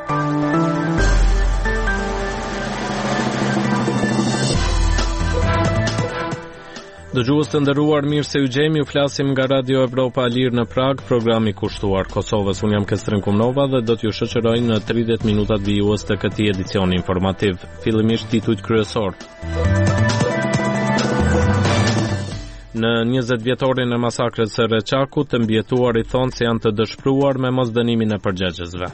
Dëgjues të nderuar, mirë se u gjemi, u flasim nga Radio Evropa Lirë në Prag, programi kushtuar Kosovës. Unë jam Kestrin Kumnova dhe do t'ju shoqëroj në 30 minutat vijues të këtij edicioni informativ. Fillimisht titujt kryesor. Në 20 vjetorin e masakrës së Reçakut, të mbjetuarit thonë se janë të dëshpëruar me mosdënimin e përgjegjësve.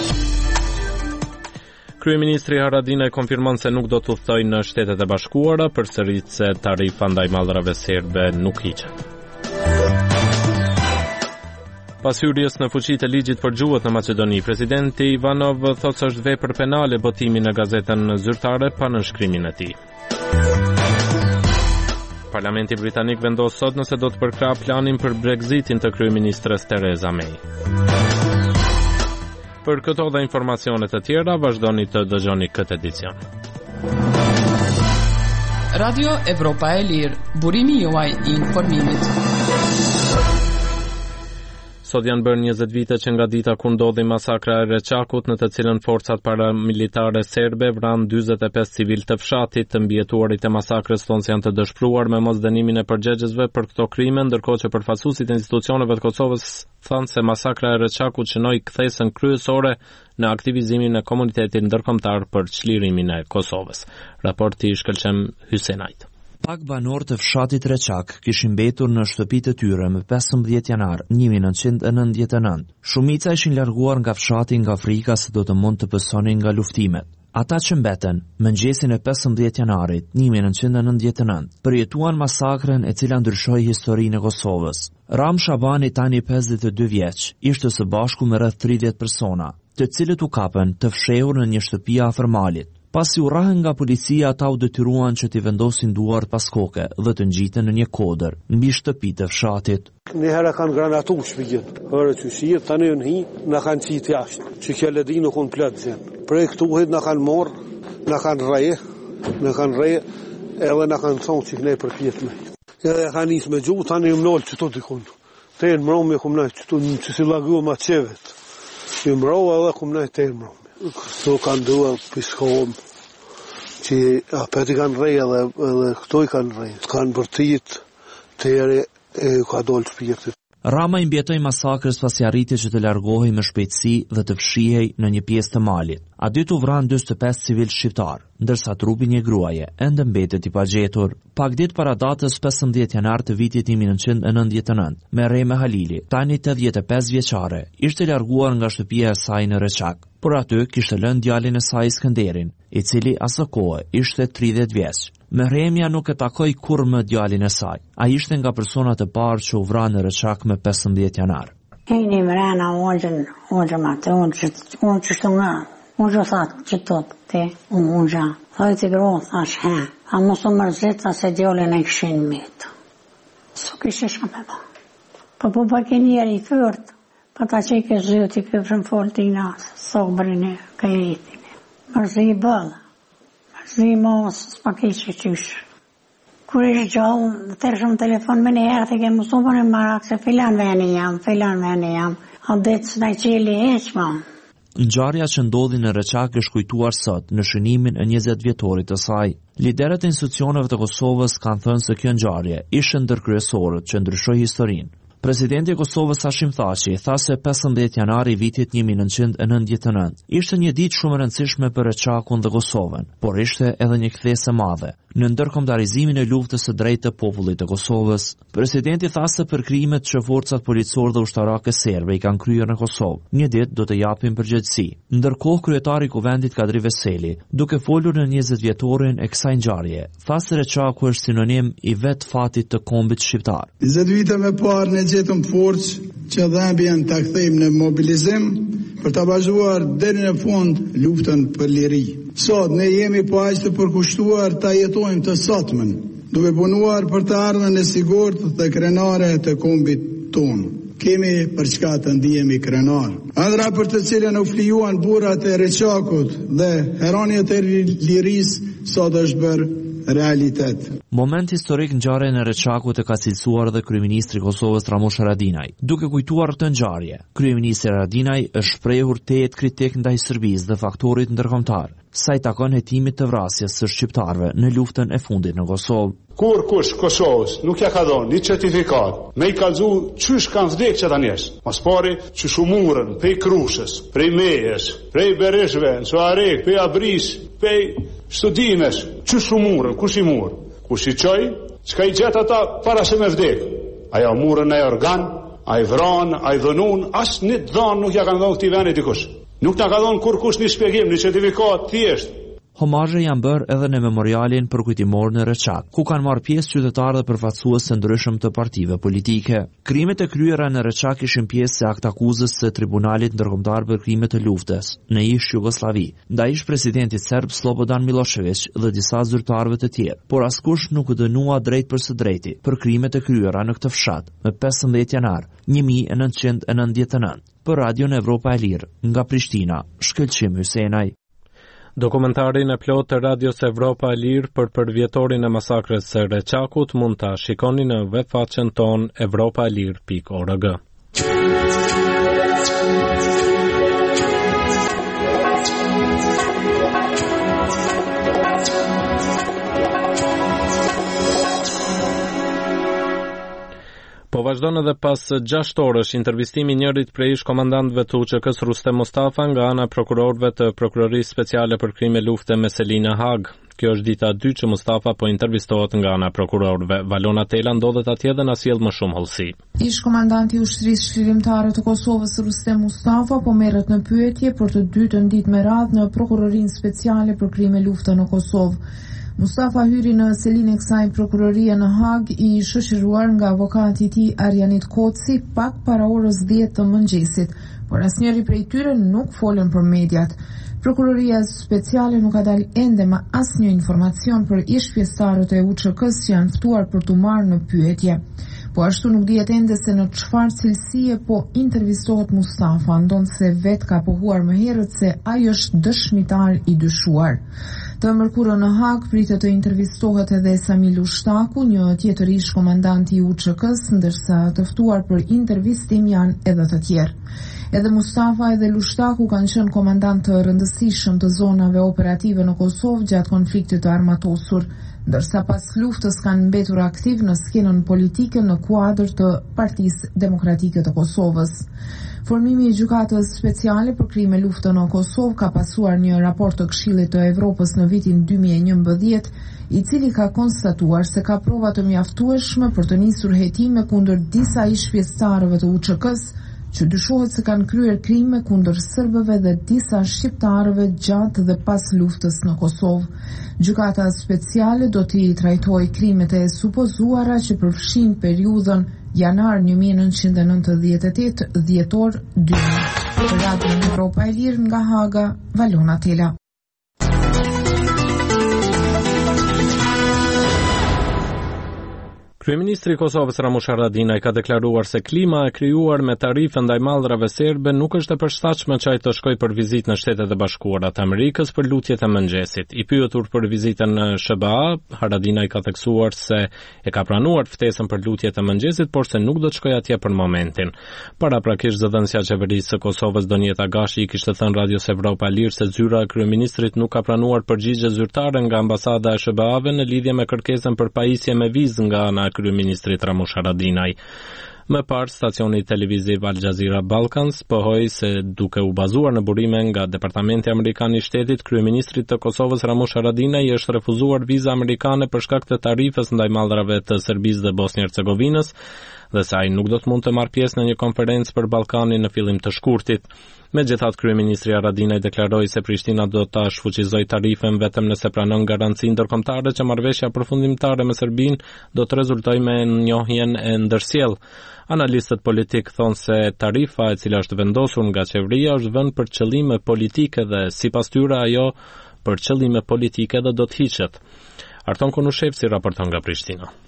Kryeministri Haradinaj konfirmon se nuk do të udhtojë në Shtetet e Bashkuara, përsërit se tarifa ndaj mallrave serbe nuk hiqet. Pas hyrjes në fuqi të ligjit për gjuhët në Maqedoni, presidenti Ivanov thotë se është vepër penale botimi në gazetën zyrtare pa nënshkrimin e tij. Parlamenti britanik vendos sot nëse do të përkrah planin për Brexitin të kryeministres Theresa May. Për këto dhe informacionet të tjera, vazhdoni të dëgjoni këtë edicion. Radio Evropa e Lirë, burimi juaj I informimit. Sot janë bërë 20 vite që nga dita kur ndodhi masakra e Reçakut, në të cilën forcat paramilitare serbe vranë 45 civil të fshatit. Të mbjetuarit e masakrës thonë se janë të dëshpëruar me mosdënimin e përgjegjësve për këto krime, ndërkohë që përfaqësuesit e institucioneve të Kosovës thanë se masakra e Reçakut shënoi kthesën kryesore në aktivizimin e komunitetit ndërkombëtar për çlirimin e Kosovës. Raporti I shkëlqem Hysenajt. Pak banor të fshatit Reçak kishin mbetur në shtëpitë e tyre më 15 janar 1999. Shumica ishin larguar nga fshati nga frika se do të mund të pësonin nga luftimet. Ata që mbeten, mëngjesin e 15 janarit 1999, përjetuan masakrën e cila ndryshoi historinë e Kosovës. Ram Shabani, tani 52 vjeç, ishte së bashku me rreth 30 persona, të cilët u kapën të fshehur në një shtëpi afër malit. Pasi u rrahën nga policia, ata u detyruan që t'i vendosin duart pas koke dhe të ngjiten në një kodër mbi shtëpitë të fshatit. Një herë kanë granatu shpigjen, hërë që shirë, tani në hi, në kanë qitë jashtë, që kjo ledi nuk unë plëtë zenë. Prej këtu hit në kanë morë, në kanë reje, edhe në kanë thonë që ne për pjetë me. Edhe kanë nisë me gjuhë, tani më nëllë që to t'i kunë. Te në mërome ku më nëjë, që si lagu ma qevet. Ju mërove edhe ku më nëjë te në mërome. Këto kanë duhe piskohëm, që apeti kanë reje edhe këto I kanë reje. Kanë bërtit të ere e ka dollë shpirtit. Rama I mbjetoi masakrës pasi arriti që të largohej me shpejtësi dhe të fshihej në një pjesë të malit. A ditë u vranë 45 civil shqiptar, ndërsa trupi një gruaje ende mbetet I pagjetur. Pak ditë para datës 15 janar të vitit 1999, Mereme Halili, tani 85 vjeçare, ishte larguar nga shtëpia e saj në Reçak, por aty kishte lënë djalin e saj Skënderin, I cili asë kohë ishte 30 vjeç. Meremja nuk e takoi kurrë më djalin e saj. Ai ishte nga personat e parë që u vranë në Reçak me 15 janar. Një mrena unë matë, unë që shtu nga, unë që thatë që tëtë te, unë gja. Thoj t'i gro, thash, a mos u mërzita se djallin e këshin mitë. Su kishë shka me ba. Po për ke njeri I fyrt, pa ta që I ke zhjoti këpërën foltina, sobrin e këjitin. Mërzi I bëllë. Mërzi mos, s'pa kishë qyshë. Kur ishë gjallë, të rëshëm telefon me një herë, të ke mësu për në marak, se filan veni jam, a detë së daj qeli heqma. Ngjarja që ndodhi në Reçak është kujtuar sot në shënimin e 20 vjetorit të saj. Liderët e institucioneve të Kosovës kanë thënë se kjo ngjarje ishte ndër kryesorët që ndryshoi historinë. Presidenti I Kosovës Hashim Thaçi tha se 15 janar I vitit 1999 ishte një ditë shumë e rëndësishme për Reçakun dhe Kosovën, por ishte edhe një kthesë e madhe në ndërkombëtarizimin e luftës së drejtë të popullit të Kosovës. Presidenti tha se për krimet që forcat policore dhe ushtarake serbe I kanë kryer në Kosovë, një ditë do të japin përgjegjësi. Ndërkohë kryetari I Kuvendit Kadri Veseli, duke folur në 20 vjetorin e kësaj ngjarje, tha se Reçaku është sinonim I vet fatit të kombit shqiptar. 20 vite më parë ne gjetëm forcë që dhembjen ta kthejmë në mobilizim për ta vazhduar deri në fund luftën për liri. Sot ne jemi po aq të përkushtuar ta jetojmë të sotmen, duke punuar për të ardhmen e sigurt dhe krenare të kombit tonë. Kemi për çka të ndihemi krenar. Ëndra për të cilën u flijuan burrat e Reçakut dhe heronjet e lirisë sot është bërë realitet. Moment historik ngjarjen e Reçakut e ka cilësuar edhe kryeministri i Kosovës Ramush Haradinaj. Duke kujtuar këtë ngjarje, kryeministri Haradinaj është shprehur tejet kritik ndaj Serbisë dhe faktorit ndërkombëtar, sa i takon hetimit të vrasjes së shqiptarëve në luftën e fundit në Kosovë. Kur kush Kosovës nuk ja ka dhënë një certifikat, me i kallzu çysh kanë vdekë çata njerëz. Mas pari që shumurën prej Krushës, prej Mejës, prej Bereshve, në Suarek, prej Abris, prej Studimes, çysh shumurën, kush i mur? Kush i çoj? Çka i gjet ata para se me vdekë? Ajo murën e organ, ai vran, ai dhënun, as një dhon nuk ja kanë dhënë këtij vendi dikush. Nuk na ka dhënë kurkush një shpjegim, një certifikat thjesht. Homazhe janë bërë edhe në memorialin për kujtimor në Reçak, ku kanë marrë pjesë qytetarë dhe përfaqësues të ndryshëm të partive politike. Krimet e kryera në Reçak ishin pjesë e aktakuzës së Tribunalit Ndërkombëtar për krime të luftës në ish Jugosllavi, ndaj ish presidentit serb Slobodan Milošević dhe disa zyrtarëve të tjerë, por askush nuk u dënua drejt për së drejti për krimet e kryera në këtë fshat më 15 janar 1999. Për Radion Evropa e Lirë, nga Prishtina, Shkëlqim Hysenaj. Dokumentarin e plot të Radios Evropa e Lirë për përvjetorin e masakrës së Reçakut mund ta shikoni në webfaqen ton europaelir.org. Po vazhdon edhe pas 6 orësh intervistimi njërit prej ish komandantëve të UÇK-s Rustem Mustafa nga ana prokurorëve të Prokurorisë Speciale për Krime Lufte me Selina Hag. Kjo është dita 2 që Mustafa po intervistohet nga ana prokurorëve. Valona Tela ndodhet atje dhe na sjell më shumë hollësi. Ish komandanti i ushtrisë shlirimtare të Kosovës Rustem Mustafa po merret në pyetje për të dytën ditë me radhë në Prokurorinë Speciale për Krime Lufte në Kosovë. Mustafa hyri në selinë e kësaj prokurorie në Hag i shoqëruar nga avokati i tij Arjanit Koci pak para orës 10 të mëngjesit, por asnjëri prej tyre nuk folën për mediat. Prokuroria Speciale nuk ka dalë ende me asnjë informacion për ish pjesëtarët e UÇK-s që janë ftuar për t'u marrë në pyetje. Po ashtu nuk dihet ende se në çfarë cilësie po intervistohet Mustafa, ndonse vetë ka pohuar më herët se ai është dëshmitar i dyshuar. Të mërkurën në Hag pritet të intervistohet edhe Sami Lushtaku, një tjetër ish komandanti i UÇK-s, ndërsa të ftuar për intervistim janë edhe të tjerë. Edhe Mustafa edhe Lushtaku kanë qenë komandant të rëndësishëm të zonave operative në Kosovë gjatë konfliktit të armatosur, ndërsa pas luftës kanë mbetur aktiv në skenën politike në kuadër të Partisë Demokratike të Kosovës. Formimi i Gjykatës Speciale për Krime Lufte në Kosovë ka pasuar një raport të Këshillit të Evropës në vitin 2011, i cili ka konstatuar se ka prova të mjaftueshme për të nisur hetime kundër disa ish pjesëtarëve të UÇK-s, që dyshohet se kanë kryer krime kundër serbëve dhe disa shqiptarëve gjatë dhe pas luftës në Kosovë. Gjykata Speciale do t'i trajtojë krimet e supozuara që përfshin periudhën janar 1998 dhjetor 2000. Për Radion Evropa e Lirë nga Haga, Valona Tela. Kryeministri i Kosovës Ramush Haradinaj ka deklaruar se klima e krijuar me tarife ndaj mallrave serbe nuk është e përshtatshme që ai të shkojë për vizitë në Shtetet e Bashkuara të Amerikës për lutjet e mëngjesit. I pyetur për vizitën në SBA, Haradinaj ka theksuar se e ka pranuar ftesën për lutjet e mëngjesit, por se nuk do të shkojë atje për momentin. Paraprakisht zëdhënësja e qeverisë së Kosovës Donjeta Gashi i kishte thënë Radios Evropa Lirë se zyra e kryeministrit nuk ka pranuar përgjigje zyrtare nga ambasada e SBA-ve në lidhje me kërkesën për pajisje me vizë nga ana kryeministrit Ramush Haradinaj. Më parë, stacioni televiziv Al Jazeera Balkans pohoi se duke u bazuar në burime nga Departamenti Amerikan i Shtetit, kryeministrit të Kosovës Ramush Haradinaj i është refuzuar viza amerikane për shkak të tarifës ndaj mallrave të Serbisë dhe Bosnjë-Hercegovinës, dhe se ai nuk do të mund të marrë pjesë në një konferencë për Ballkanin në fillim të shkurtit. Megjithatë, kryeministri Haradinaj deklaroi se Prishtina do ta shfuqizojë tarifën vetëm nëse pranon garanci ndërkombëtare që marrëveshja përfundimtare me Serbinë do të rezultojë me njohjen e ndërsjellë. Analistët politik thonë se tarifa e cila është vendosur nga qeveria është vënë për qëllime politike dhe sipas tyre ajo për qëllime politike dhe do të hiqet. Arton Konushevci raporton nga Prishtina.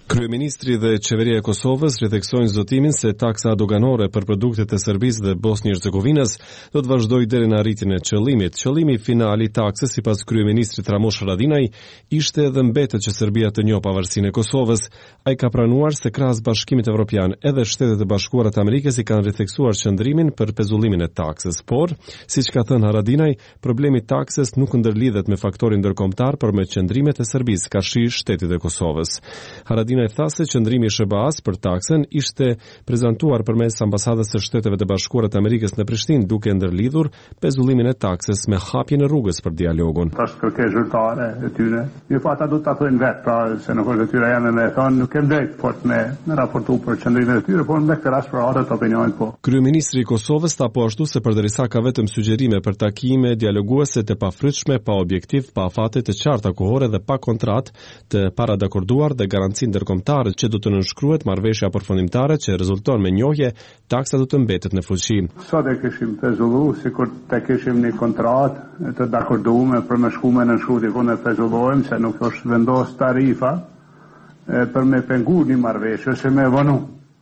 Kryeministri dhe Qeveria e Kosovës rrethekojnë zotimin se taksa doganore për produktet e Serbisë dhe Bosnjë-Hercegovinës do të vazhdojë deri në arritjen e qëllimit. Qëllimi final i taksës, sipas kryeministrit Ramush Haradinaj, ishte dhe mbetet që Serbia të njohë pavarësinë e Kosovës. Ai ka pranuar se krahas Bashkimit Evropian edhe Shtetet e Bashkuara të Amerikës i kanë rretheksuar qëndrimin për pezullimin e taksës, por, siç ka thënë Haradinaj, problemi i taksës nuk ndërlidhet me faktorin ndërkombëtar, por me qëndrimet e Serbisë karshi Shtetit e Kosovës. Haradinaj tha se qëndrimi i SBA-s për taksën ishte prezantuar përmes ambasadës së Shteteve të Bashkuara të Amerikës në Prishtinë, duke ndërlidhur pezullimin e taksës me hapjen e rrugës për dialogun. Tash kërkesë zyrtare e tyre. Ju ata do ta thojnë vetë, pra se nuk është detyra jame me thonë, nuk kem drejt fort me raportu për qëndrimin e tyre, por në këtë rast për atë opinionit po. Kryeministri i Kosovës tha po ashtu se përderisa ka vetëm sugjerime për takime dialoguese të pafrytshme, pa objektiv, pa afate të qarta kohore dhe pa kontratë të paradakorduar dhe garanci ndërkombëtare që do të nënshkruhet marrëveshja përfundimtare që rezulton me njohje, taksa do të mbetet në fuqi. Sot e kishim pezullu, sikur të kishim një kontratë të dakorduar për me shku me nënshkruhet ku ne pezullojmë se nuk është vendos tarifa për me pengu një marrëveshje se me vonu.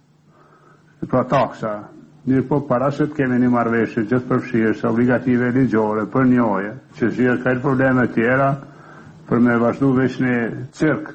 Pra taksa. Mirë po para se të kemi një marrëveshje gjithë përfshirëse obligative ligjore për njohje, që zgjidhet këto probleme tjera për me vazhdu veç një cirk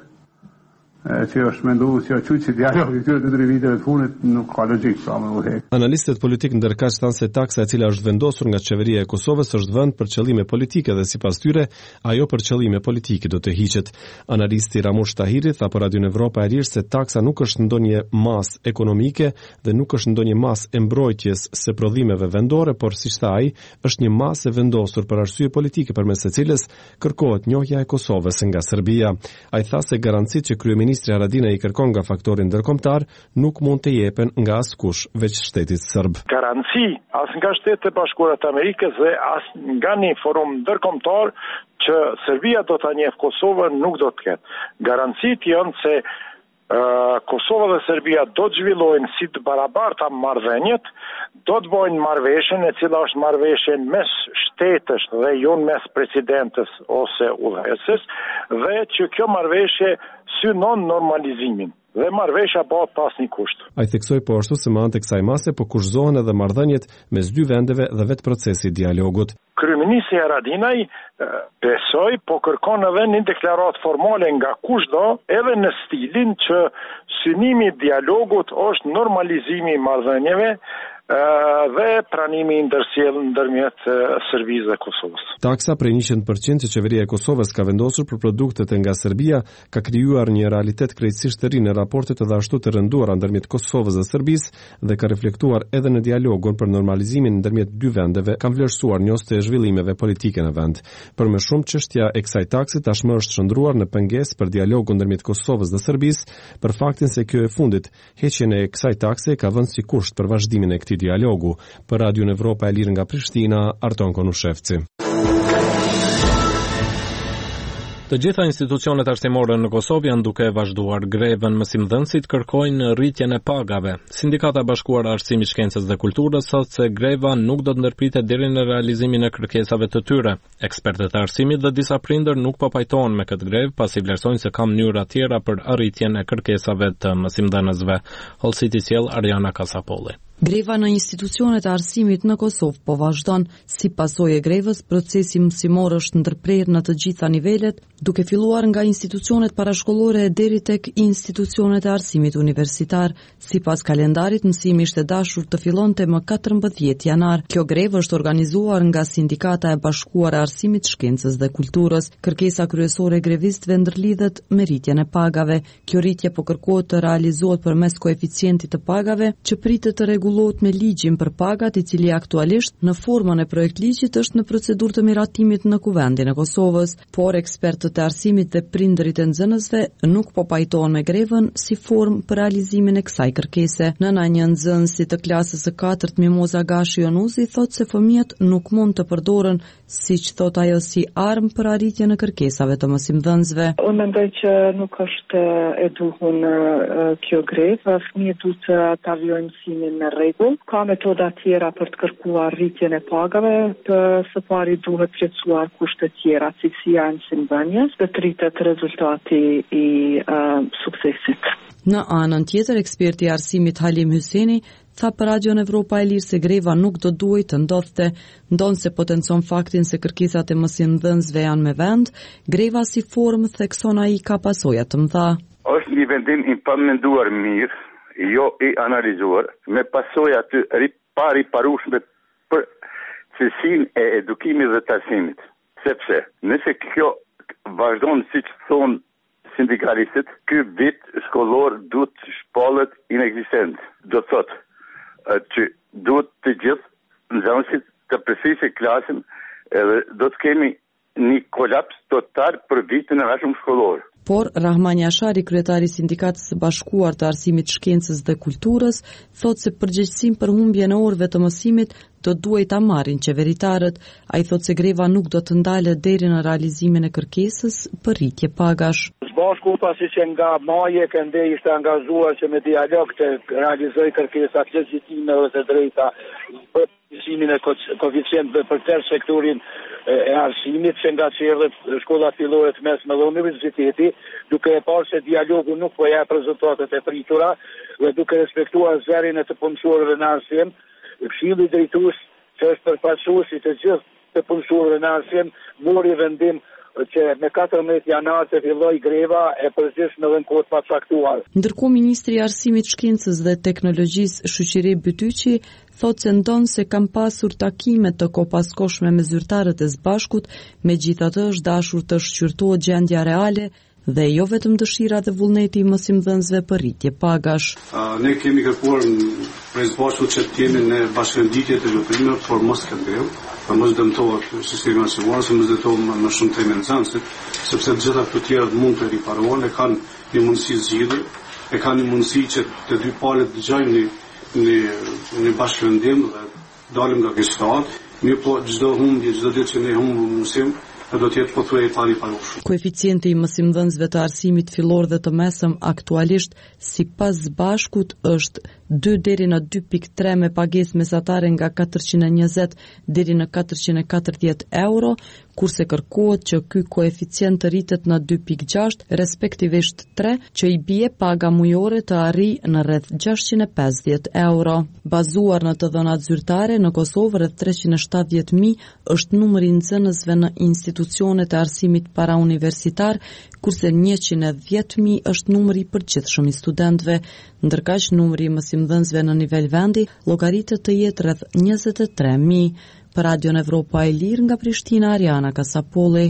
që është menduar se çuçi dialog i këtyre 2 viteve të fundit nuk ka logjik sa më udhëheq. Analistët politik ndërkaq thanë se taksa e cila është vendosur nga qeveria e Kosovës është vënë për qëllime politike dhe sipas tyre ajo për qëllime politike do të hiqet. Analisti Ramush Tahiri tha për Radio Evropa e Lirë se taksa nuk është ndonjë masë ekonomike dhe nuk është ndonjë masë e mbrojtjes së prodhimeve vendore, por siç tha ai, është një masë e vendosur për arsye politike përmes së cilës kërkohet njohja e Kosovës nga Serbia. Ai tha se garancitë që Ministri Haradinaj i kërkon nga faktori ndërkombëtar nuk mund të jepen nga askush veç shtetit serb. Garanci as nga Shtetet e Bashkuara të Amerikës dhe as nga një forum ndërkombëtar që Serbia do ta njeh Kosovën nuk do të ketë. Garancitë janë se Kosova dhe Serbia do të zhvillojnë si të barabarta marrëdhëniet, do të bëjnë marrëveshjen e cila është marrëveshje mes shtetësh dhe jo mes presidentës ose udhëheqëses, dhe që kjo marrëveshje synon normalizimin dhe marrëveshja bëhet pas një kusht. Ai theksoi po ashtu se me anë të kësaj mase po kushtohen edhe marrëdhëniet mes 2 vendeve dhe vetë procesi i dialogut. Kryeministri Haradinaj besoj po kërkon edhe një deklaratë formale nga kushdo, edhe në stilin që synimi i dialogut është normalizimi i marrëdhënieve dhe pranimi i ndërsjellë ndërmjet Serbisë dhe Kosovës. Taksa prej 100% që qeveria e Kosovës ka vendosur për produktet nga Serbia ka krijuar një realitet krejtësisht të ri në raportet edhe ashtu të rënduara ndërmjet Kosovës dhe Serbisë dhe ka reflektuar edhe në dialogun për normalizimin ndërmjet 2 vendeve, kanë vlerësuar njëstë e zhvillimeve politike në vend. Për më shumë çështja e kësaj takse tashmë është shndruar në pengesë për dialogun ndërmjet Kosovës dhe Serbisë, për faktin se kjo e fundit, heqjen e kësaj takse ka vënë si kusht për vazhdimin e këtij dialogu. Për Radio Evropa e Lirë nga Prishtina, Arton Konushevci. Të gjitha institucionet arsimore në Kosovë janë duke vazhduar grevën. Mësimdhënësit kërkojnë rritjen e pagave. Sindikata e Bashkuar e Arsimit, Shkencës dhe Kulturës thotë se greva nuk do të ndërpritet deri në realizimin e kërkesave të tyre. Ekspertët e arsimit dhe disa prindër nuk po pajtohen me këtë grevë, pasi vlerësojnë se ka mënyra tjera për arritjen e kërkesave të mësimdhënësve. Hollësiti sjell Ariana Kasapolli. Greva në institucionet e arsimit në Kosovë po vazhdon. Si pasojë e grevës, procesi mësimor është ndërprerë në të gjitha nivelet, duke filluar nga institucionet parashkollore deri tek institucionet e arsimit universitar. Sipas kalendarit, mësimi ishte dashur të fillonte më 14 janar. Kjo grevë është organizuar nga Sindikata e Bashkuar e Arsimit, Shkencës dhe Kulturës. Kërkesa kryesore e grevistëve ndërlidhet me rritjen e pagave. Kjo rritje po kërkohet të realizohet përmes koeficientit të pagave, që pritet të rregullohet me ligjin për pagat, i cili aktualisht në formën e projektligjit është në procedurë të miratimit në Kuvendin e Kosovës, por ekspertët e arsimit dhe prindërit e nxënësve nuk po pajtohen me grevën si formë për realizimin e kësaj kërkese. Nëna një nxënësi të klasës së 4 Mimoza Gashi Jonuzi thotë se fëmijët nuk mund të përdoren, siç thot ajo, si armë për arritjen e kërkesave të mësimdhënësve. Unë mendoj që nuk është e duhur kjo grevë. Fëmijët duhet ta vijojnë mësimin me rregull. Ka metoda tjera për të kërkuar rritjen e pagave, së pari duhet plotësuar kushte tjera, cilësia e mësimdhënies, dhe të rritet rezultati i suksesit. Në anën tjetër, eksperti i arsimit Halim Hyseni tha për Radion Evropa e Lirë se greva nuk do duhet të ndodhte, ndonse potencon faktin se kërkesat e mësimdhënësve janë me vend, greva si formë thekson ai ka pasoja të mëdha. Është një vendim i pamenduar mirë, jo i analizuar, me pasoja të pariparueshme për cilësinë e edukimit dhe të arsimit. Sepse nëse kjo vazhdon siç thonë sindikalistët, ky vit shkollor duhet të shpallet inekzistent. Do thotë që duhet të gjithë nxënësit të përsërisë klasën, edhe do të kemi një kolaps total për vitin e ardhshëm shkollor. Por Rahman Jashari, kryetari i Sindikatës së Bashkuar të Arsimit, Shkencës dhe Kulturës, thotë se përgjegjësinë për humbjen e orëve të mësimit do duhet ta marrin qeveritarët. Ai thotë se greva nuk do të ndalet deri në realizimin e kërkesës për rritje pagash. Bashku pasi që nga maje kënde ishte angazhuar që me dialog të realizoj kërkesat legjitime dhe të drejta për mësimin e koeficientëve për tërë sektorin e arsimit, që nga që erdhet shkollat fillore të mesme dhe universiteti, duke e parë se dialogu nuk po jep rezultatet e pritura dhe duke respektuar zërin e të punësorëve në arsim, Këshilli Drejtues, që është përfaqësues i të gjithë të punësorëve në arsim, mori vendim që me 14 janar të filloj greva e përgjithshme dhe në kohë të pacaktuar. Ndërkohë ministri i Arsimit, Shkencës dhe Teknologjisë Shoqëri Bytyqi thotë se ndonë se kam pasur takime të kopaskoshme me zyrtarët e Sbashkut, megjithatë është dashur të shqyrtohet gjendja reale dhe jo vetëm dëshira dhe vullneti i mësimdhënësve për rritje pagash. Ne kemi kërkuar prej Sbashkut që të jemi në bashkënditje të veprimeve, por mos të grevë, për mos dëmtohet sistemi arsimor, se mos dëmtohet më shumë temë nxënësit, sepse të gjitha këto tjera mund të riparohen, e kanë një mundësi zgjidhje, e kanë një mundësi që të dy palët dëgjojnë në bashkëvendim dhe dalim nga kjo situatë. Mirë po çdo humbje, çdo ditë që ne humbim mësim, do të jetë pothuajse i pariparueshëm. Koeficienti i mësimdhënësve të arsimit fillor dhe të mesëm aktualisht sipas Bashkut është 2 deri në 2.3 me pagesë mesatare nga 420 deri në 440 euro, kurse kërkohet që ky koeficient të rritet në 2.6, respektivisht 3, që i bie paga mujore të arrijë në rreth 650 euro. Bazuar në të dhënat zyrtare, në Kosovë rreth 370.000 është numri i nxënësve në institucionet e arsimit parauniversitar, kurse 110.000 është numri i përgjithshëm i studentëve, ndërkaq numri i mësimdhënësve në nivel vendi llogaritet të jetë rreth 23.000. Për Radion Evropa e Lirë nga Prishtina, Ariana Kasapolli.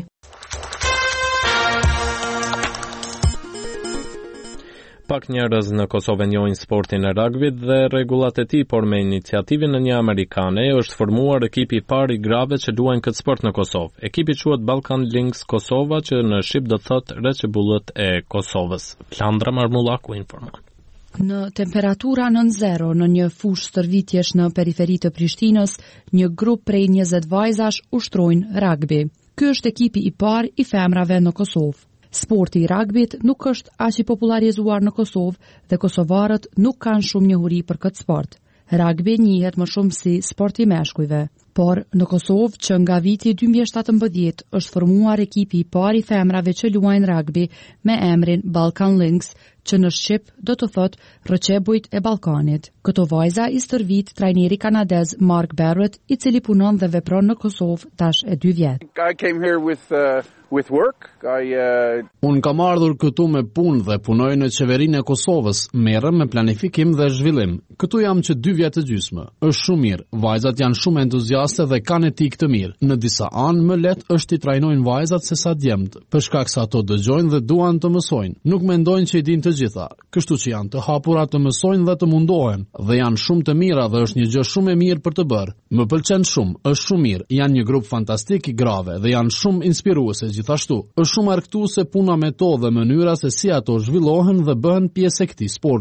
Pak njerëz në Kosovë njohin sportin e rugbit dhe rregullat e tij, por me iniciativën e një amerikane është formuar ekipi i parë i grave që luajnë këtë sport në Kosovë. Ekipi quhet Balkan Lynx Kosova, që në shqip do thotë Reçebullët e Kosovës. Plandra Marmullaku informon. Në temperatura nën zero në një fushë stërvitjesh në periferi të Prishtinës, një grup prej 20 vajzash ushtrojnë rugby. Ky është ekipi i parë i femrave në Kosovë. Sporti i rugbit nuk është aq i popularizuar në Kosovë dhe kosovarët nuk kanë shumë njohuri për këtë sport. Rugby njihet më shumë si sport i meshkujve, por në Kosovë që nga viti 2017 është formuar ekipi i parë i femrave që luajnë rugby me emrin Balkan Lynx, që në shqip do të thotë Reçebujt e Ballkanit. Këto vajza i stërvit trajneri kanadez Mark Barrett, i cili punon dhe vepron në Kosovë tash e 2 vjet. I came here with work. Unë kam ardhur këtu me punë dhe punoj në qeverinë e Kosovës, merrem me planifikim dhe zhvillim. Këtu jam që 2 vjet e gjysmë. Është shumë mirë. Vajzat janë shumë entuziaste dhe kanë etikë të mirë. Në disa anë më lehtë është t'i trajnojnë vajzat se sa djemtë, për shkak se ato dëgjojnë dhe duan të mësojnë. Nuk mendojnë që i dinë të gjitha, kështu që janë të hapura të mësojnë dhe të mundohen, dhe janë shumë të mira dhe është një gjë shumë e mirë për të bërë. Më pëlqen shumë, është shumë mirë, janë një grup fantastik i grave dhe janë shumë inspiruese gjithashtu. Është shumë argëtuese puna me to dhe mënyra se si ato zhvillohen dhe bëhen pjesë e këtij sporti.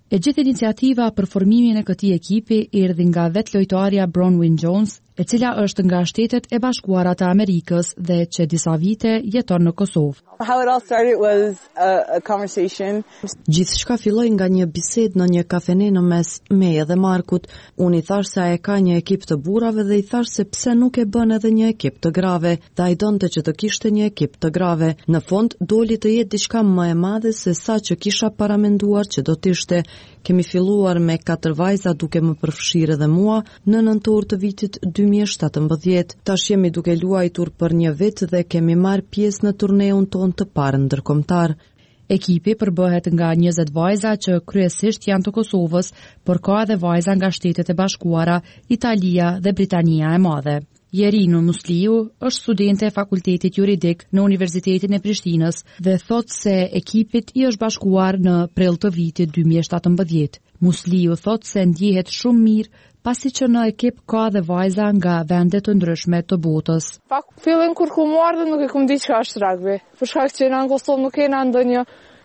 E gjithë iniciativa për formimin e këtij ekipi erdhi nga vetë lojtarja Bronwyn Jones, e cila është nga Shtetet e Bashkuara të Amerikës dhe që disa vite jeton në Kosovë. How it all started was a conversation. Gjithçka filloi nga një bisedë në një kafene në mes meje dhe Markut. Unë i thash se ai ka një ekip të burrave dhe i thash se pse nuk e bën edhe një ekip të grave, dhe ai donte që të kishte një ekip të grave. Në fund doli të jetë diçka më e madhe se sa që kisha paramenduar që do të ishte. Kemi filluar me 4 vajza duke më përfshirë edhe mua në nëntor të vitit 2017. Tash jemi duke luajtur për një vit dhe kemi marrë pjesë në turneun ton të parë ndërkombëtar. Ekipi përbëhet nga 20 vajza që kryesisht janë të Kosovës, por ka edhe vajza nga Shtetet e Bashkuara, Italia dhe Britania e Madhe. Jerino Musliu është studente e Fakultetit Juridik në Universitetin e Prishtinës dhe thot se ekipit i është bashkuar në prill të vitit 2017. Musliu thot se ndjehet shumë mirë pasi që në ekip ka dhe vajza nga vende të ndryshme të botës. Pak fillim kur ku marrë nuk e kum di çka është rugby. Për shkak që në Kosovë nuk kena ndonjë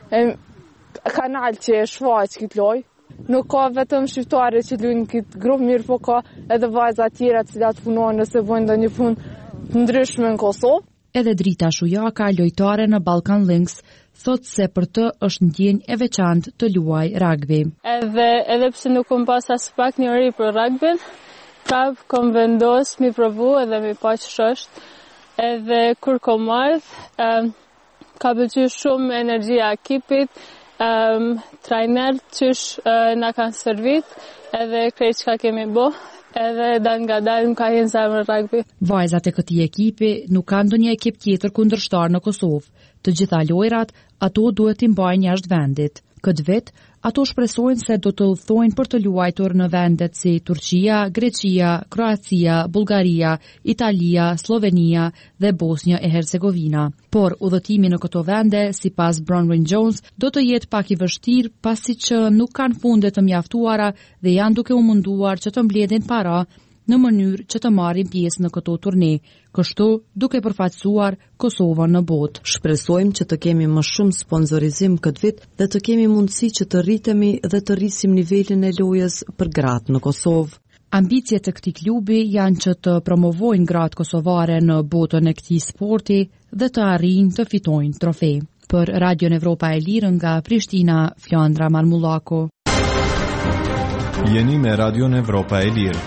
kanal që e shfaq këtë lojë. Nuk ka vetëm shqiptare që luajnë këtë grup, mirë po ka edhe vajza tjera të cilat punojnë nëse bëjnë ndonjë punë të ndryshme në Kosovë. Edhe Drita Shujaka, lojtare në Balkan Lynx, thot se për të është ndjenjë e veçantë të luaj rugby. Edhe pse nuk kom pas as pak njëri për rugbyn, prap kom vendos mi provu edhe mi pa që është. Edhe kur kom ardh, ka pëlqyer shumë energjia e ekipit. Trajner qysh na kanë servit edhe krejt që ka kemi bo edhe dan nga dalë më ka hinë zemër rugby. Vajzat e këtij ekipi nuk kanë ndonjë ekip tjetër kundërshtar në Kosovë. Të gjitha lojrat ato duhet t'i mbajnë jashtë vendit. Këtë vit, ato shpresojnë se do të udhtojnë për të luajtur në vendet si Turqia, Greqia, Kroacia, Bullgaria, Italia, Slovenia dhe Bosnia e Hercegovina. Por udhëtimi në këto vende, sipas Bronwyn Jones, do të jetë pak i vështirë pasi që nuk kanë funde të mjaftuara dhe janë duke u munduar që të mbledhin para në mënyrë që të marrin pjesë në këto turne, kështu duke përfaqësuar Kosovën në botë. Shpresojmë që të kemi më shumë sponsorizim këtë vit dhe të kemi mundësi që të rritemi dhe të rrisim nivelin e lojës për gratë në Kosovë. Ambicjet e këtij klubi janë që të promovojnë gratë kosovare në botën e këtij sporti dhe të arrijnë të fitojnë trofe. Për Radion Evropa e Lirë nga Prishtina, Flandra Marmullako. Jeni me Radion Evropa e Lirë.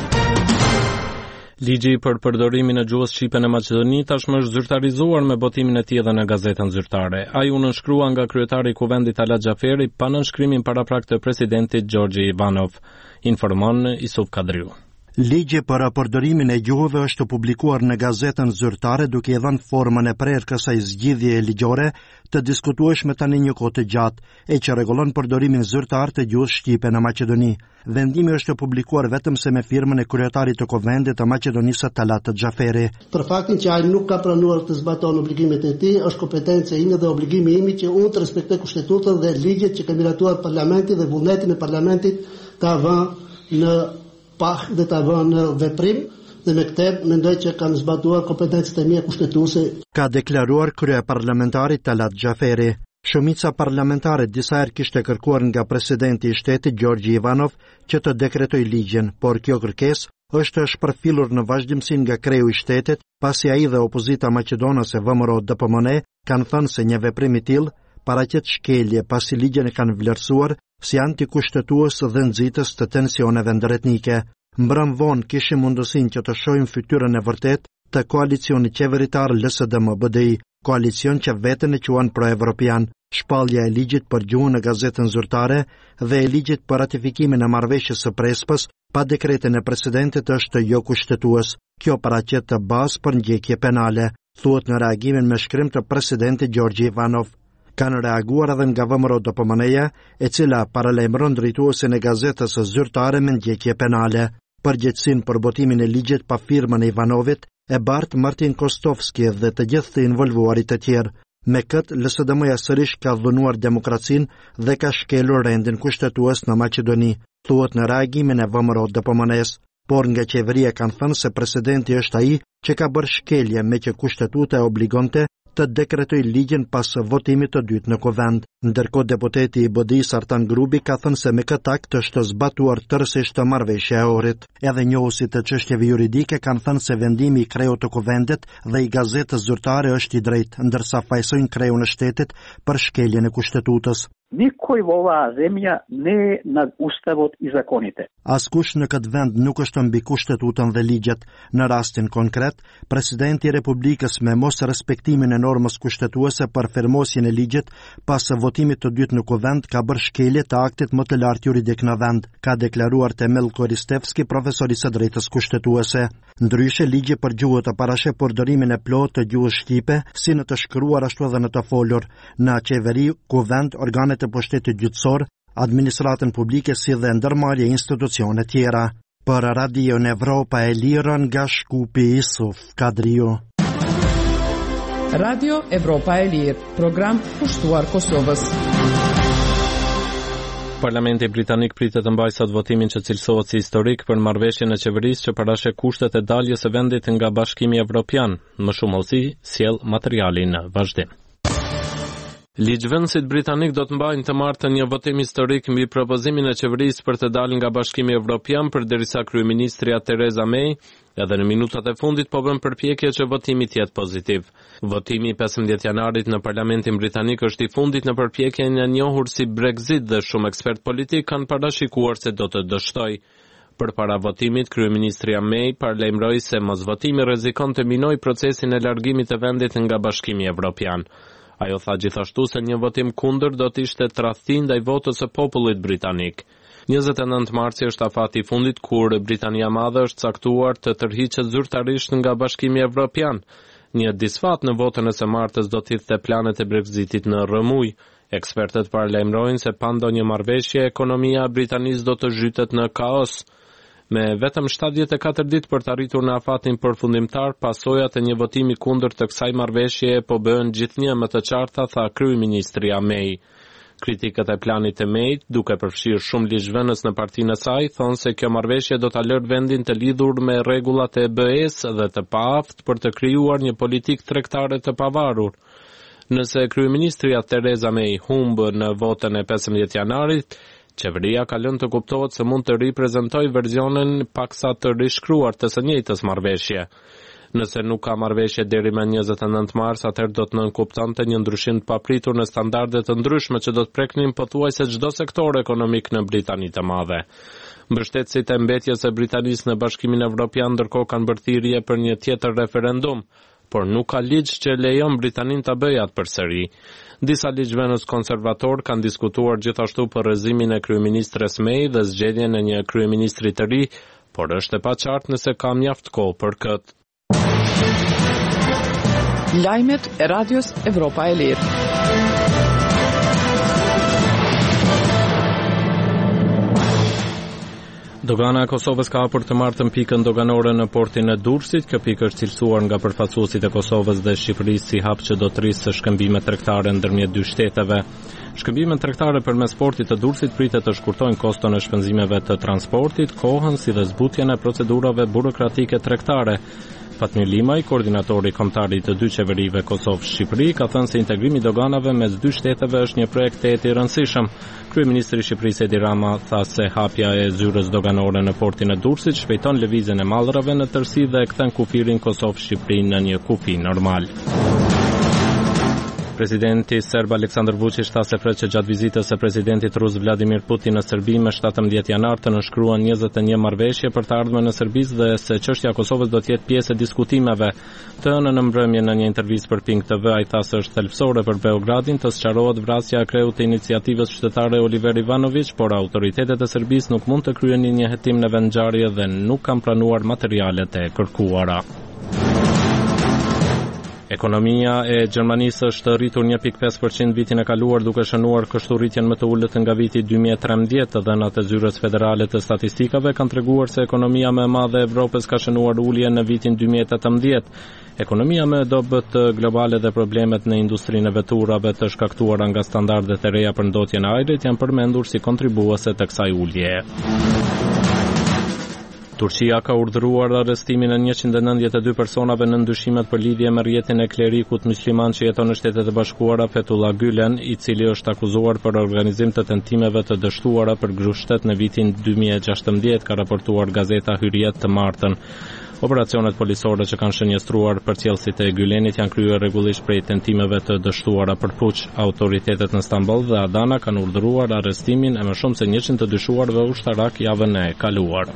Ligji për përdorimin e gjuhës shqipe në Maqedoni tashmë është zyrtarizuar me botimin e tij edhe në gazetën zyrtare. Ai u nënshkrua nga kryetari i Kuvendit Talat Xhaferi pa nënshkrimin paraprak të presidentit Gjorgji Ivanov, informon Isuf Kadriu. Ligji për përdorimin e gjuhëve është publikuar në gazetën zyrtare duke i dhënë formën e prerë kësaj zgjidhje ligjore të diskutueshme tani një kohë të gjatë e që rregullon përdorimin zyrtar të gjuhës shqipe në Maqedoni. Vendimi është publikuar vetëm se me firmën e kryetarit të Kuvendit të Maqedonisë Talat Xhaferi. Për faktin që ai nuk ka pranuar të zbatojë obligimet e tij, është kompetencë ime dhe obligimi im që unë të respektoj kushtetutën dhe ligjet që ka miratuar Parlamenti dhe vullnetin e Parlamentit ta vënë në pah dhe ta vënë në veprim dhe me këtë mendoj që kanë zbatuar kompetencët e mia kushtetuese. Ka deklaruar kryeparlamentari Talat Xhaferi. Shumica parlamentare disa herë kishte kërkuar nga presidenti i shtetit Gjorgji Ivanov që të dekretojë ligjin, por kjo kërkesë është shpërfillur në vazhdimsi nga kreu i shtetit, pasi ai dhe opozita maqedonase VMRO DPMN kanë thënë se një veprim i tillë paraqet shkelje pasi ligjin e kanë vlerësuar si antikushtetues dhe nxitës të tensioneve ndërretnike. Mbrëm vonë kishim mundësinë që të shohim fytyrën e vërtet të koalicionit qeveritar LSDM-BDI, koalicion që veten e quan pro-evropian. Shpallja e ligjit për gjuhën në gazetën zyrtare dhe e ligjit për ratifikimin e marrëveshjes së Prespës pa dekretin e presidentit është jo kushtetues. Kjo paraqet të bazë për ndjekje penale, thuhet në reagimin me shkrim të presidentit Gjorgji Ivanov. Kanë reaguar edhe nga VMRO DPMN-ja, e cila paralajmëron drejtuesin e gazetës së zyrtare me ndjekje penale. Përgjegjësinë për botimin e ligjit pa firmën e Ivanovit e bart Martin Kostovski dhe të gjithë të involvuarit të tjerë. Me këtë, LSDM-ja sërish ka dhunuar demokracinë dhe ka shkelur rendin kushtetues në Maqedoni, thuhet në reagimin e VMRO DPMN-s, por nga qeveria kanë thënë se presidenti është ai që ka bërë shkelje me që kushtetuta e obligonte të dekretoj ligjin pas votimit të dytë në Kuvend. Ndërkohë deputeti i BD-s Artan Grubi ka thënë se me këtë akt është zbatuar tërësisht marrëveshja e orit. Edhe njohusit të çështjeve juridike kanë thënë se vendimi i kreut të Kuvendit dhe i gazetës zyrtare është i drejtë, ndërsa fajsojnë kreun e shtetit për shkeljen e kushtetutës. Nikoj v ova zemlja ne nad ustavot I zakonite. Askush në këtë vend nuk është mbi kushtetutën dhe ligjet. Në rastin konkret, presidenti I Republikës me mos respektimin e normës kushtetuese për firmosjen e ligjit pas votimit të dytë në Kuvend ka bërë shkelje të aktit më të lartë juridik në vend, ka deklaruar Temel Koristevski, profesor I së drejtës kushtetuese. Ndryshe, ligji përgjuhet të parashë përdorimin e plotë të gjuhës shqipe, si në të shkruar ashtu edhe në të folur, në qeveri, Kuvend, organet të pushtetit gjyqësor, administratën publike si dhe ndërmarrje institucione tjera. Për Radio Evropa e Lirë nga Shkupi Isuf Kadriu. Radio Evropa e Lirë, program pushtuar Kosovës. Parlamenti britanik pritet të mbajë sot votimin që cilësohet si historik për marrëveshjen e qeverisë që parashë kushtet e daljes së vendit nga Bashkimi Evropian. Më shumë hollësi sjell materiali në vazhdim. Ligjvënësit britanik do të mbajnë të martën një votim historik mbi propozimin e qeverisë për të dalë nga Bashkimi Evropian, përderisa kryeministria Theresa May edhe në minutat e fundit po bën përpjekje që votimi të jetë pozitiv. Votimi I 15 janarit në Parlamentin britanik është I fundit në përpjekjen e njohur si Brexit dhe shumë ekspert politik kanë parashikuar se do të dështojë. Përpara votimit, kryeministria May paralajmëroi se mosvotimi rrezikon të minojë procesin e largimit të vendit nga Bashkimi Evropian. Ajo tha gjithashtu se një votim kundër do të ishte tradhti ndaj votës së popullit britanik. 29 marsi është afati I fundit kur Britania Madhe është caktuar të tërhiqet zyrtarisht nga Bashkimi Evropian. Një disfat në votën e së martës do të hidhte planet e Brexitit në rrëmuj. Ekspertët paralajmërojnë se pa ndonjë marrëveshje ekonomia e Britanisë do të zhytet në kaos. Me vetëm 74 ditë për të arritur në afatin përfundimtar, pasojat e një votimi kundër të kësaj marrëveshje po bëhen gjithnjë më të qarta, tha kryeministria May. Kritikët e planit të May, duke përfshirë shumë ligjvënës në partinë e saj, thonë se kjo marrëveshje do ta lërë vendin të lidhur me rregullat e BE-s dhe të paaft për të krijuar një politikë tregtare të pavarur. Nëse kryeministria Theresa May humbë në votën e 15 janarit, qeveria ka lënë të kuptohet se mund të riprezentojë verzionin paksa të rishkruar të së njëjtës marrëveshje. Nëse nuk ka marrëveshje deri më 29 mars, atëherë do të nënkuptonte një ndryshim të papritur në standarde të ndryshme që do të preknin pothuajse çdo sektor ekonomik në Britani të Madhe. Mbështetësit e mbetjes së Britanisë në Bashkimin Evropian ndërkohë kanë bërë thirrje për një tjetër referendum, por nuk ka ligj që lejon Britanin ta bëjë atë përsëri. Disa ligjvënës konservator kanë diskutuar gjithashtu për rrëzimin e kryeministres May dhe zgjedhjen e një kryeministri të ri, por është e paqartë nëse ka mjaft kohë për këtë. Lajmet e Radios Evropa e Lirë. Dogana e Kosovës ka hapur të martën pikën doganore në portin e Durrësit. Kjo pikë është cilësuar nga përfaqësuesit e Kosovës dhe Shqipërisë si hap që do të rrisë shkëmbime tregtare ndërmjet dy shteteve. Shkëmbimet tregtare përmes portit të Durrësit pritet të shkurtojnë koston e shpenzimeve të transportit, kohën si dhe zbutjen e procedurave burokratike tregtare. Fatmir Limaj, koordinatori kombëtar I të dy qeverive Kosovë-Shqipëri, ka thënë se integrimi I doganave mes dy shteteve është një projekt I rëndësishëm. Kryeministri I Shqipërisë Edi Rama tha se hapja e zyrës doganore në portin e Durrësit shpejton lëvizjen e mallrave në tërësi dhe kthen kufirin Kosovë-Shqipëri në një kufi normal. Presidenti serb Aleksandar Vučić tha se pret që gjatë vizitës së presidentit rus Vladimir Putin në Serbi me 17 janar të nënshkruan 21 marrëveshje për të ardhmen në Serbi dhe se çështja e Kosovës do të jetë pjesë e diskutimeve. Të hënën në mbrëmje në një intervistë për Pink TV, ai tha se është thelbësore për Beogradin të sqarohet vrasja e kreut të iniciativës qytetare Oliver Ivanović, por autoritetet e Serbisë nuk mund të kryenin një hetim në vendngjarje dhe nuk kanë pranuar materialet e kërkuara. Ekonomia e Gjermanisë është rritur 1.5% vitin e kaluar duke shënuar kështu rritjen më të ulët nga viti 2013. Dhënat e Zyrës Federale të Statistikave kanë treguar se ekonomia më e madhe e Evropës ka shënuar ulje në vitin 2018. Ekonomia më e dobët globale dhe problemet në industrinë e veturave të shkaktuara nga standardet e reja për ndotjen e ajrit janë përmendur si kontribuese të kësaj ulje. Turqia ka urdhëruar arrestimin e 192 personave në ndyshimet për lidhje me rrjetin e klerikut musliman që jeton në Shtetet e Bashkuara, Fethullah Gülen, i cili është akuzuar për organizim të tentimeve të dështuara për grushtet në vitin 2016, ka raportuar gazeta Hürriyet të martën. Operacionet policore që kanë shënjestruar përcjellësit e Gülenit janë kryer rregullisht prej tentimeve të dështuara për puç. Autoritetet në Stamboll dhe Adana kanë urdhëruar arrestimin e më shumë se 100 të dyshuarve ushtarak javën e kaluar.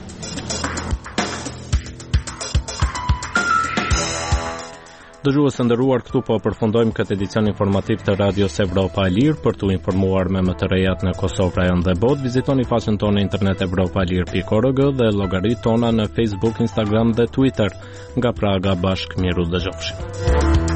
Dëgjues të nderuar, këtu po përfundojmë këtë edicion informativ të Radios Evropa e Lirë. Për t'u informuar me më të rejat në Kosovë, rajon dhe botë, vizitoni faqen tonë në internet evropalir.org dhe llogaritë tona në Facebook, Instagram dhe Twitter. Nga Praga bashkë miru dëgjofshim.